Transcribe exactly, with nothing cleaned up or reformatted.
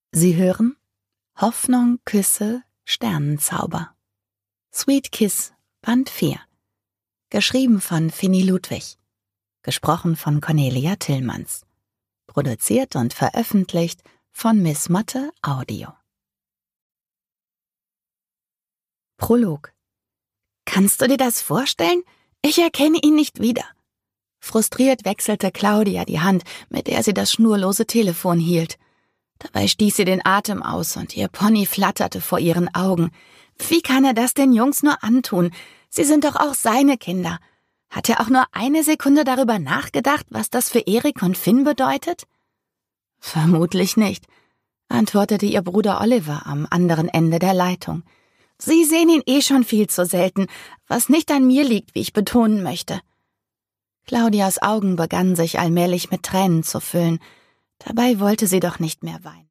Sie hören Hoffnung, Küsse, Sternenzauber. Sweet Kiss, Band vier. Geschrieben von Finny Ludwig. Gesprochen von Cornelia Tillmanns. Produziert und veröffentlicht von Miss Motte Audio. Prolog. Kannst du dir das vorstellen? Ich erkenne ihn nicht wieder. Frustriert wechselte Claudia die Hand, mit der sie das schnurlose Telefon hielt. Dabei stieß sie den Atem aus und ihr Pony flatterte vor ihren Augen. Wie kann er das den Jungs nur antun? Sie sind doch auch seine Kinder. Hat er auch nur eine Sekunde darüber nachgedacht, was das für Erik und Finn bedeutet? Vermutlich nicht, antwortete ihr Bruder Oliver am anderen Ende der Leitung. Sie sehen ihn eh schon viel zu selten, was nicht an mir liegt, wie ich betonen möchte. Claudias Augen begannen sich allmählich mit Tränen zu füllen. Dabei wollte sie doch nicht mehr weinen.